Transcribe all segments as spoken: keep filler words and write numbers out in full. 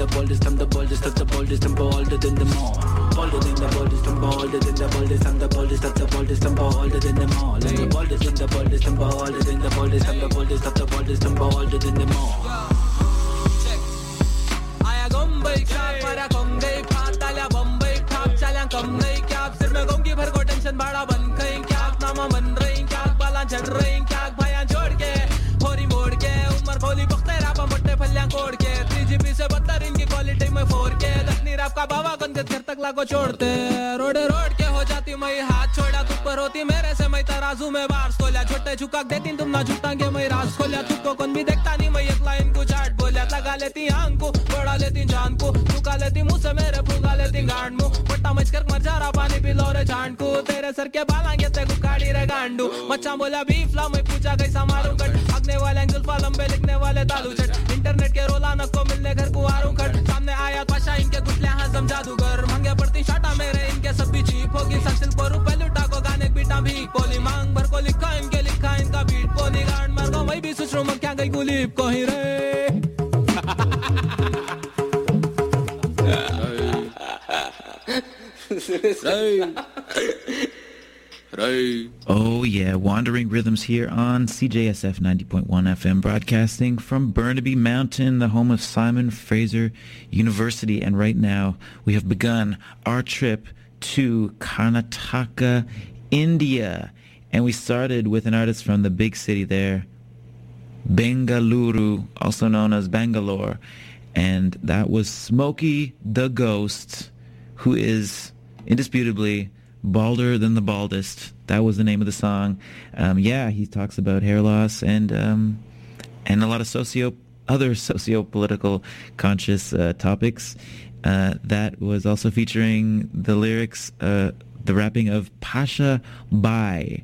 the boldest, I'm the boldest of the boldest, I'm bolder than them all. Bolder than the boldest, I'm bolder than the boldest, I'm the boldest of the boldest, I'm bolder than them all. I'm the boldest than the boldest, I'm bolder than the boldest, I'm the boldest of the boldest, I'm bolder than them all. आया मुंबई का परा कोंगई पाताल्या बम्बई ठाप चल्या कम नहीं क्या सिर में गोंगी भर को टेंशन बड़ा बन गई क्या नामा बन रही क्या बाला चढ़ रही क्या भया जोड़ के होरी मोड़ के उमर खोली बख्ते रापा मट्टे फल्ल्या कोड़ के थ्री जी बी से बदतर इनकी क्वालिटी में फोर के दखनी रैप का बाबा गंगत घर तक लागो छोड़ते रोड रोड के हो जाती मैं हाथ छोड़ा तू पर होती मेरे से मैं तराजू में बार खोला छोटे झुका देती तुम ना झुकांगे मैं राज खोला तुझको कौन भी देखता नहीं मैं एक लाइन को चाट बोला लगा लेती आंख को बढ़ा लेती जान को चुका लेती मुंह से मेरे फुगा लेती गांड मुंह पट्टा मचकर मर जा रहा पानी पिलो रे झांड को तेरे सर के बालांगे ते गुकाड़ी रे गांडू मच्छा बोला बीफ ला मैं पूछा कैसा मारूं कट भागने वाले जुल्फा लंबे लिखने वाले तालू चट इंटरनेट के रोलाना को मिलने घर को आरूं खट सामने आया पाशा इनके गुटले हजम जादूगर मांगे पड़ती शाटा मेरे इनके सब भी चीप होगी ससिल पर रुपए लुटा को गाने बीटा भी बोली मांग भर को लिखा इनके लिखा इनका बीट बोली गांड मार को मैं भी सुचरू मत क्या गई गुलीब को ही रे Oh yeah, Wandering Rhythms here on C J S F ninety point one F M, broadcasting from Burnaby Mountain, the home of Simon Fraser University. And right now we have begun our trip to Karnataka, India. And we started with an artist from the big city there, Bengaluru, also known as Bangalore. And that was Smokey the Ghost, who is indisputably balder than the baldest. That was the name of the song. Um, yeah, he talks about hair loss and um, and a lot of socio other socio-political conscious uh, topics. Uh, that was also featuring the lyrics, uh, the rapping of Pasha Bai.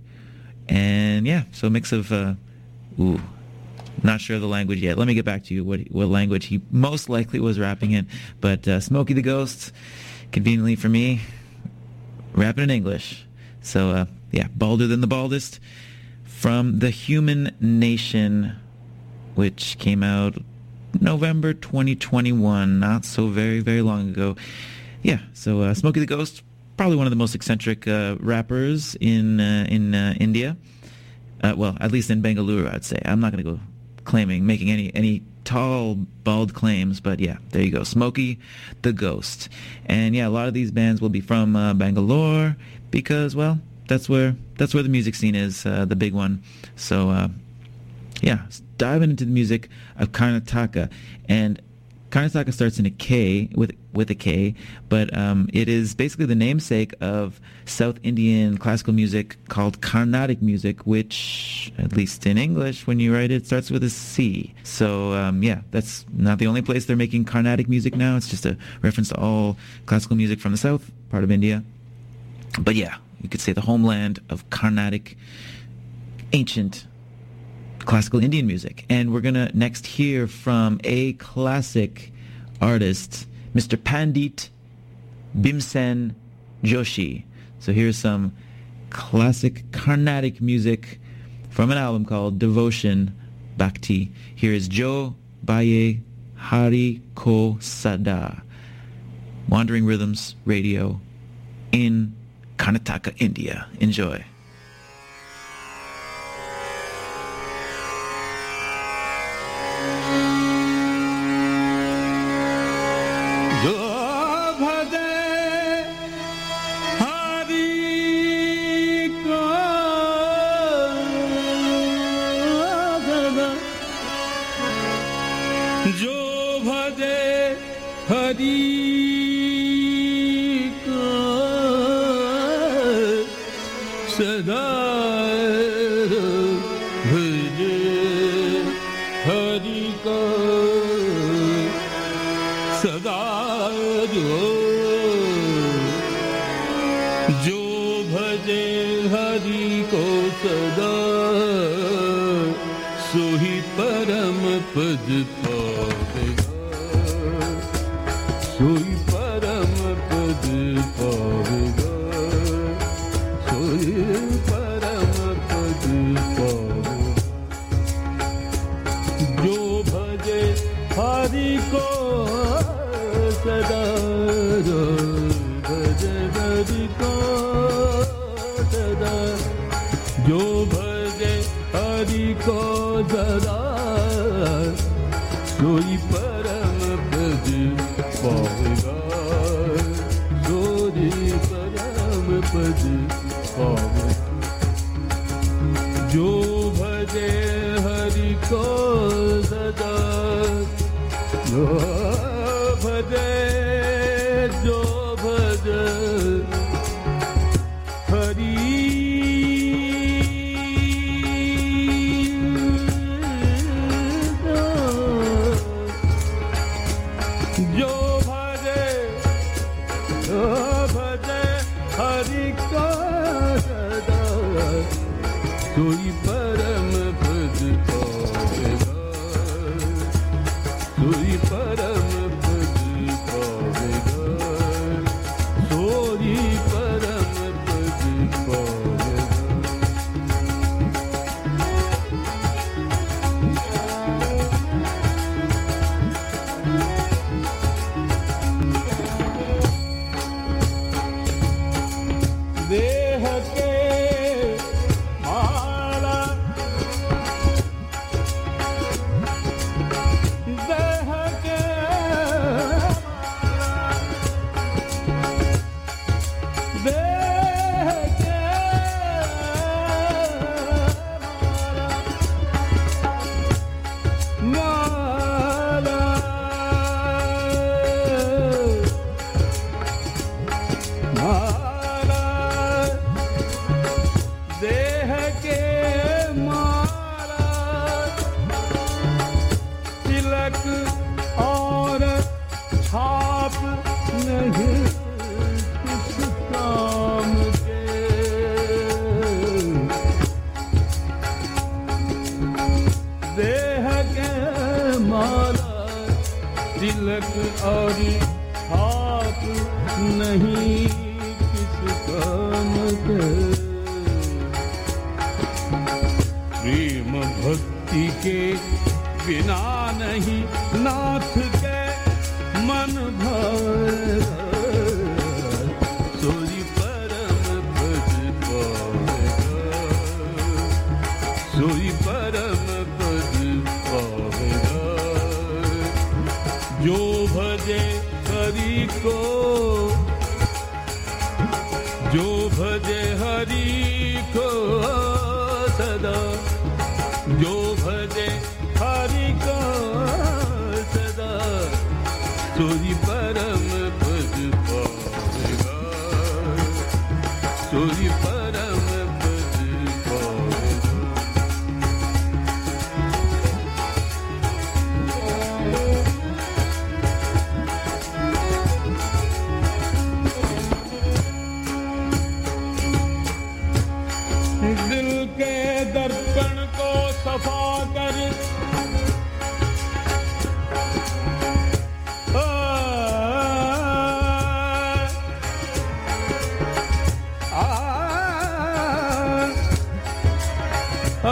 And yeah, so a mix of, uh, ooh, not sure of the language yet. Let me get back to you what what language he most likely was rapping in. But uh, Smokey the Ghost, conveniently for me, rapping in English. So, uh, yeah, balder than the baldest. From The Human Nation, which came out November twenty twenty-one, not so very, very long ago. Yeah, so uh, Smokey the Ghost, probably one of the most eccentric uh, rappers in uh, in uh, India. Uh, well, at least in Bengaluru, I'd say. I'm not going to go claiming, making any, any tall, bald claims, but yeah, there you go. Smokey the Ghost. And yeah, a lot of these bands will be from uh, Bangalore because, well, that's where that's where the music scene is, uh, the big one. So, uh, yeah, diving into the music of Karnataka. And Karnataka starts in a K, with with a K, but um, it is basically the namesake of South Indian classical music called Carnatic music, which, at least in English, when you write it, starts with a C. So, um, yeah, that's not the only place they're making Carnatic music now. It's just a reference to all classical music from the south part of India. But yeah, you could say the homeland of Carnatic, ancient classical Indian music. And we're going to next hear from a classic artist, Mister Pandit Bhimsen Joshi. So here's some classic Carnatic music from an album called Devotion Bhakti. Here is Jo Baye Hari Ko Sada. Wandering Rhythms Radio in Karnataka, India. Enjoy. जो भजे हरि को सदा जो भजे हरि को सदा जो भजे हरि को सदा सोई परम पद पावेगा सोई परम पद पावेगा जो भजे हरि को सदा जो भजे जो भजे हरि जो भजे जो भजे हरि को सदा सोई परम पद पावेगा सोई परम पद पावेगा सोई परम पद पावेगा देह के माला देह के देह के माला माला देह के माला तिलक और छाप नहीं किस काम के देह के माला तिलक और छाप नहीं किस काम के प्रेम भक्ति के बिना नहीं नाथ के मन भरेगा सोई परम पद पावेगा सोई परम पद पावेगा जो भजे हरि को जो भजे हरि को सदा जो भजे हरि को सदा सोई परम पद पावेगा सोई परम पद पावेगा दिल के दर्पण को सफा कर आ, आ, आ,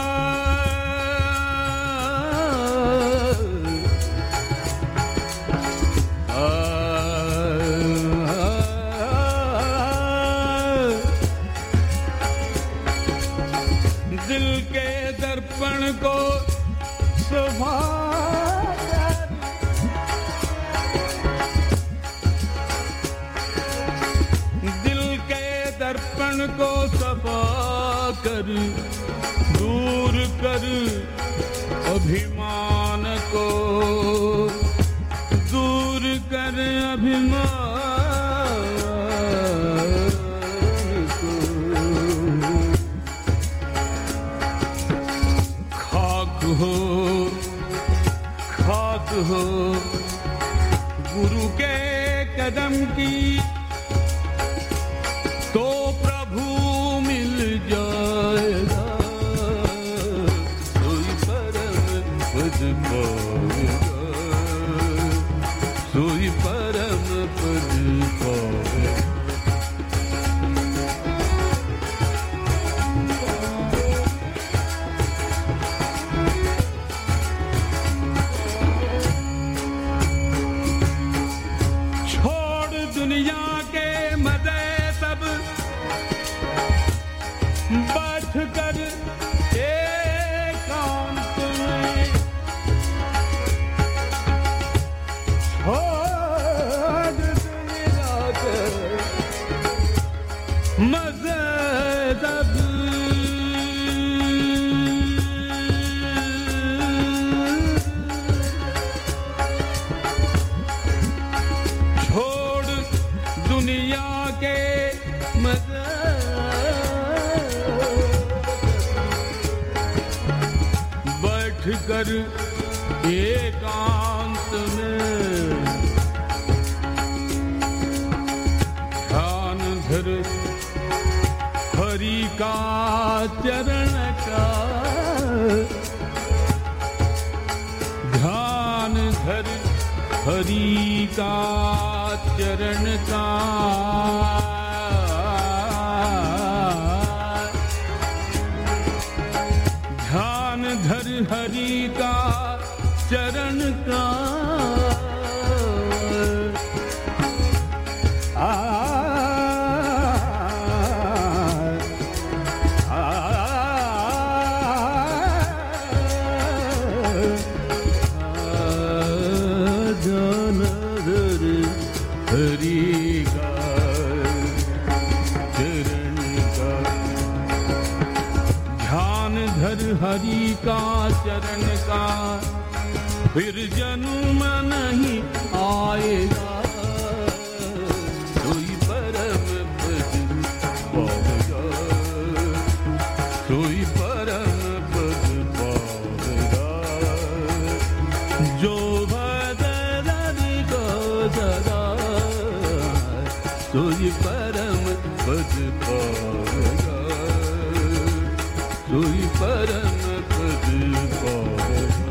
दिल के दर्पण को सफा कर दिल के दर्पण को सफा कर दूर कर अभिमान को दूर कर अभिमान को खाक हो खाक हो गुरु के कदम की तो प्रभु मिल जाएगा सोई परम पद पावेगा सोई परम पद पावेगा छोड़ दुनिया के मजे सब छोड़ दुनिया के मजे बैठ कर एकांत में ध्यान धर हरि का चरण का ध्यान धर हरि का चरण का ध्यान धर हरि का चरण का आ, आ, ध्यान धर हरि का चरण का ध्यान धर हरि का चरण का फिर जन्म नहीं आएगा सोई परम पद पावेगा सोई परम पद पावेगा जो भजन को सदा सोई परम पद पावेगा सोई परम पद पावेगा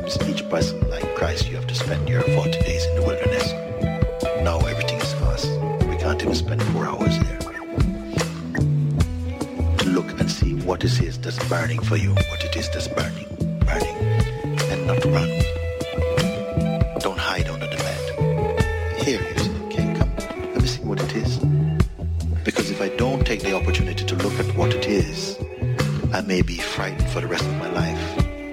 sometimes each person like Christ, you have to spend your forty days in the wilderness. Now everything is fast. We can't even spend four hours there. To look and see what it is that's burning for you, what it is that's burning, burning, and not run. Don't hide under the bed. Here you say, okay, come, let me see what it is. Because if I don't take the opportunity to look at what it is, I may be frightened for the rest of my life.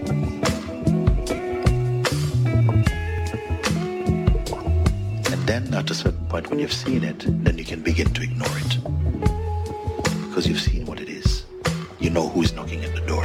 And then at a certain point when you've seen it, then you can begin to ignore it. Because you've seen what it is. You know who is knocking at the door.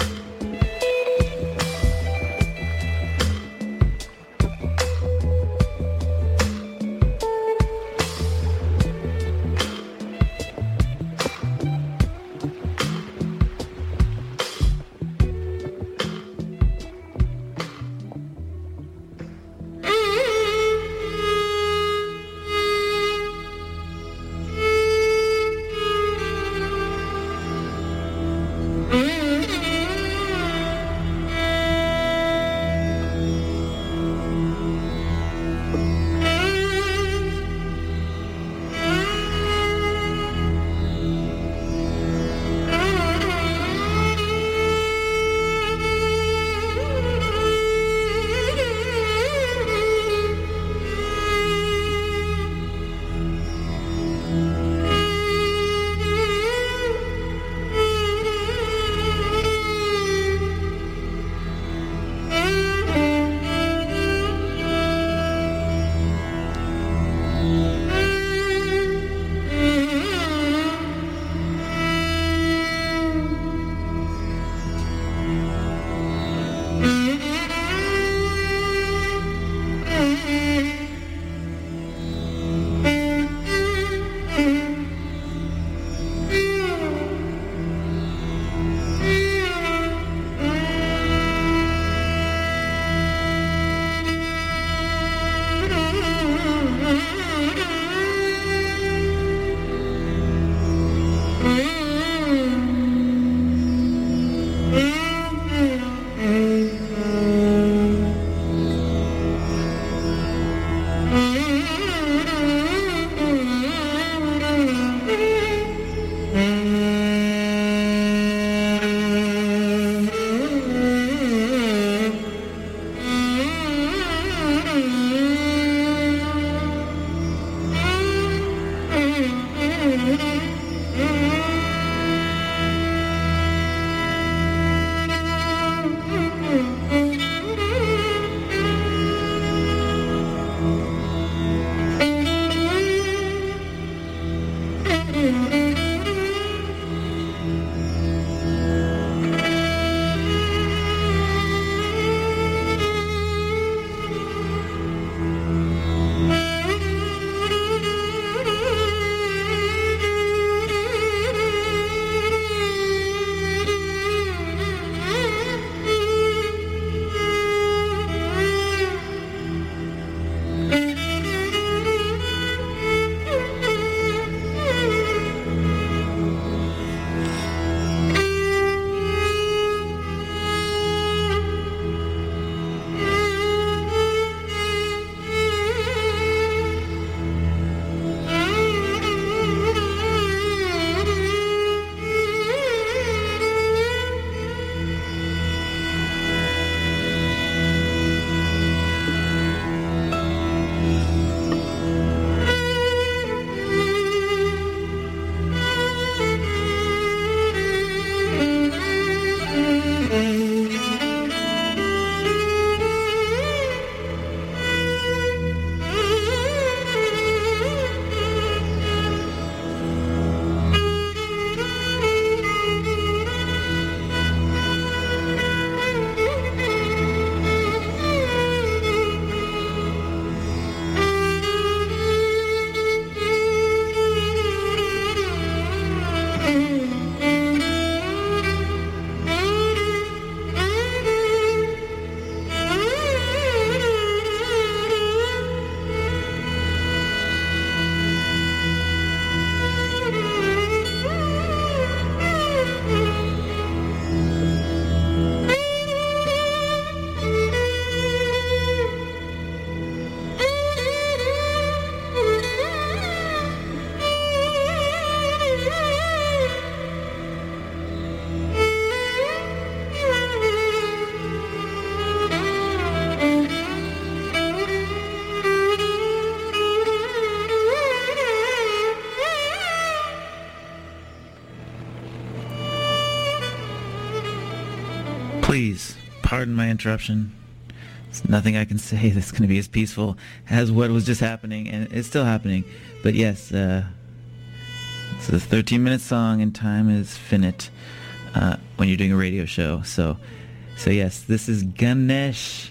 please, pardon my interruption. There's nothing I can say that's going to be as peaceful as what was just happening, and it's still happening. But yes, uh, it's a thirteen-minute song, and time is finite uh, when you're doing a radio show. So, so yes, this is Ganesh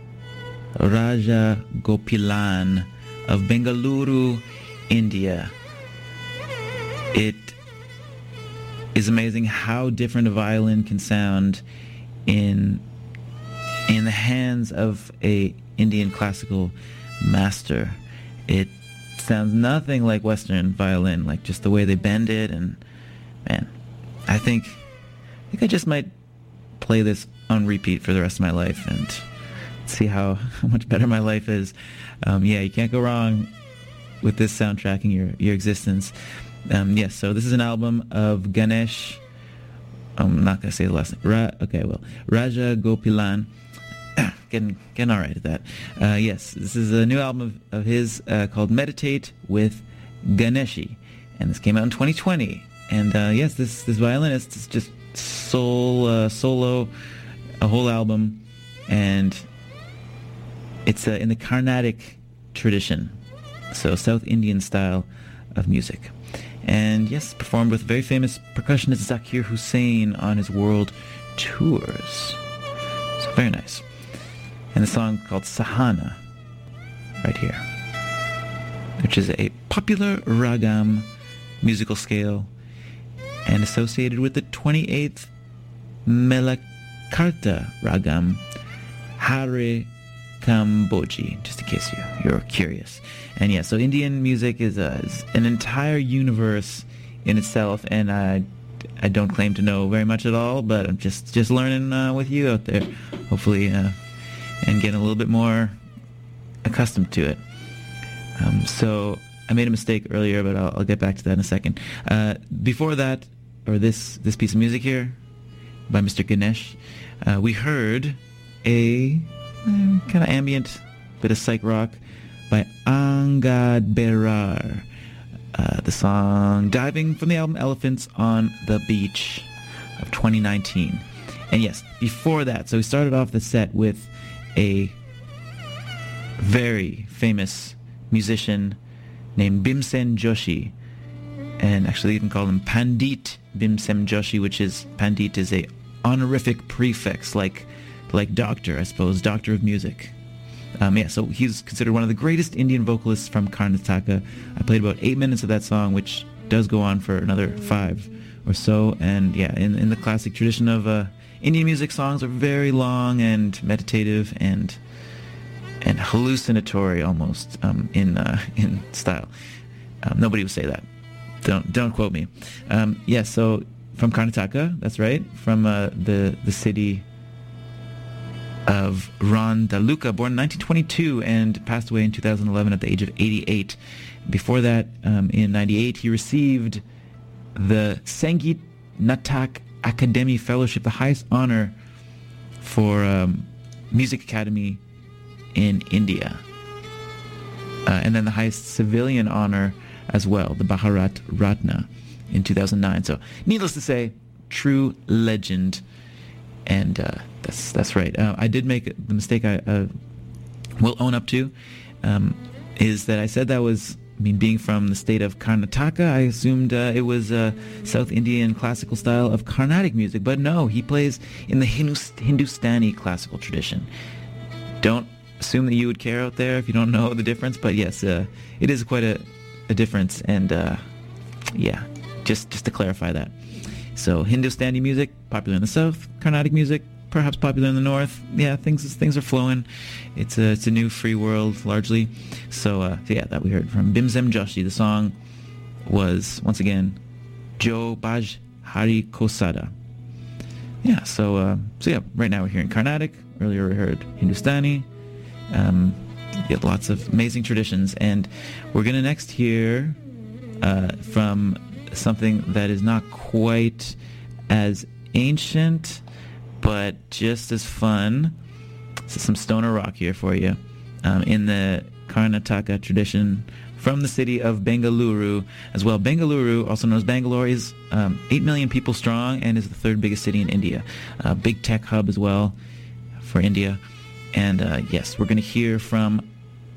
Raja Gopilan of Bengaluru, India. It is amazing how different a violin can sound in in the hands of a Indian classical master. It sounds nothing like Western violin, like just the way they bend it, and man, I think I think I just might play this on repeat for the rest of my life and see how, how much better my life is. Um, yeah, you can't go wrong with this soundtracking your your existence. Um, yes, so this is an album of Ganesh. I'm not gonna say the last name. Ra- okay, well, Raja Gopilan. getting getting all right at that. Uh, yes, this is a new album of, of his uh, called Meditate with Ganeshi, and this came out in twenty twenty. And uh, yes, this this violinist is just soul uh, solo, a whole album, and it's uh, in the Carnatic tradition, so South Indian style of music. And yes, performed with very famous percussionist Zakir Hussain on his world tours. So very nice. And the song called Sahana, right here, which is a popular ragam musical scale and associated with the twenty-eighth Melakarta ragam, Hare Kamboji, just in case you, you're curious. And yeah, so Indian music is, a, is an entire universe in itself, and I, I don't claim to know very much at all, but I'm just, just learning uh, with you out there, hopefully, uh, and getting a little bit more accustomed to it. Um, so I made a mistake earlier, but I'll, I'll get back to that in a second. Uh, before that, or this, this piece of music here, by Mister Ganesh, uh, we heard a uh, kind of ambient bit of psych rock by Angad Berar. Uh, the song Diving from the album Elephants on the Beach of twenty nineteen. And yes, before that, so we started off the set with a very famous musician named Bhimsen Joshi. And actually you can call him Pandit Bhimsen Joshi, which is, Pandit is a honorific prefix, like like doctor, I suppose, doctor of music. Um, yeah, so he's considered one of the greatest Indian vocalists from Karnataka. I played about eight minutes of that song, which does go on for another five or so. And yeah, in, in the classic tradition of uh, Indian music, songs are very long and meditative and and hallucinatory almost um, in uh, in style. Um, nobody would say that. Don't don't quote me. Um, yeah, so from Karnataka, that's right, from uh, the the city of Ron Daluka, born in nineteen twenty-two and passed away in two thousand eleven at the age of eighty-eight. Before that, um, in ninety-eight, he received the Sangeet Natak Akademi Fellowship, the highest honor for um, Music Academy in India. Uh, and then the highest civilian honor as well, the Bharat Ratna, in two thousand nine. So, needless to say, true legend. And uh, that's that's right. Uh, I did make the mistake I uh, will own up to, um, is that I said that was, I mean, being from the state of Karnataka, I assumed uh, it was uh, South Indian classical style of Carnatic music. But no, he plays in the Hindus- Hindustani classical tradition. Don't assume that you would care out there if you don't know the difference. But yes, uh, it is quite a, a difference. And uh, yeah, just just to clarify that. So Hindustani music, popular in the south. Carnatic music, perhaps popular in the north. Yeah, things things are flowing. It's a it's a new free world largely. So, uh, so yeah, that we heard from Bhimsen Joshi. The song was once again Jo Baj Hari Kosada. Yeah. So uh, so yeah, right now we're hearing Carnatic. Earlier we heard Hindustani. Um, yeah, lots of amazing traditions, and we're gonna next hear uh, from something that is not quite as ancient, but just as fun. This is some stoner rock here for you. Um, in the Karnataka tradition, from the city of Bengaluru as well. Bengaluru, also known as Bangalore, is um, eight million people strong and is the third biggest city in India. A big tech hub as well for India. And uh, yes, we're going to hear from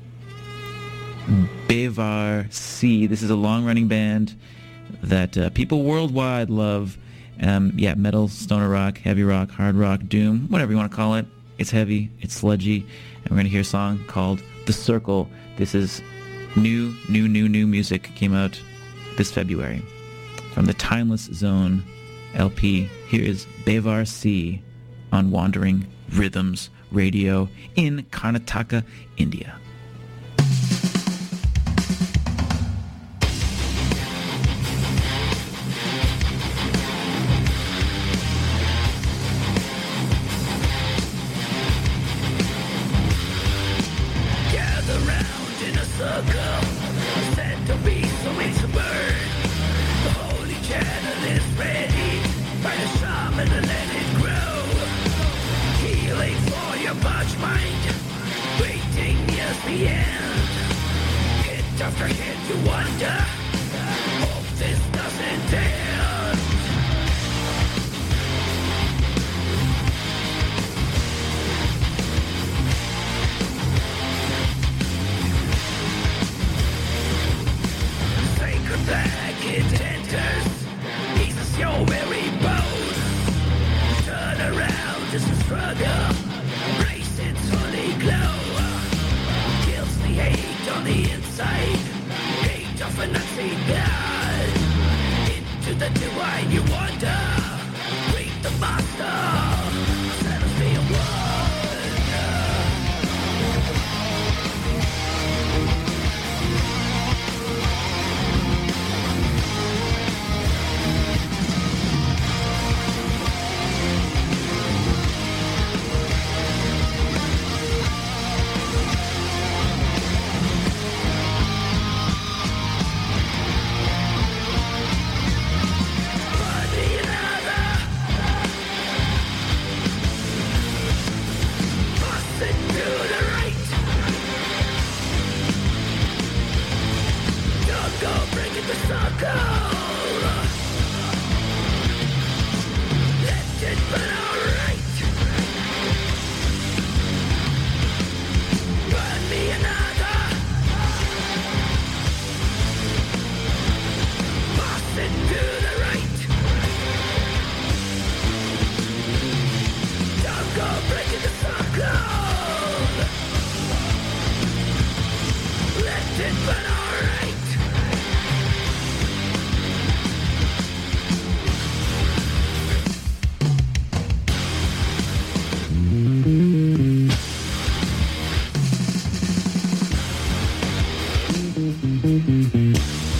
Bevar C. This is a long-running band that uh, people worldwide love. Um, yeah, metal, stoner rock, heavy rock, hard rock, doom, whatever you want to call it. It's heavy, it's sludgy, and we're going to hear a song called The Circle. This is new, new, new, new music. Came out this February from the Timeless Zone L P. Here is Bevar C on Wandering Rhythms Radio in Karnataka, India. Go break it the sucker.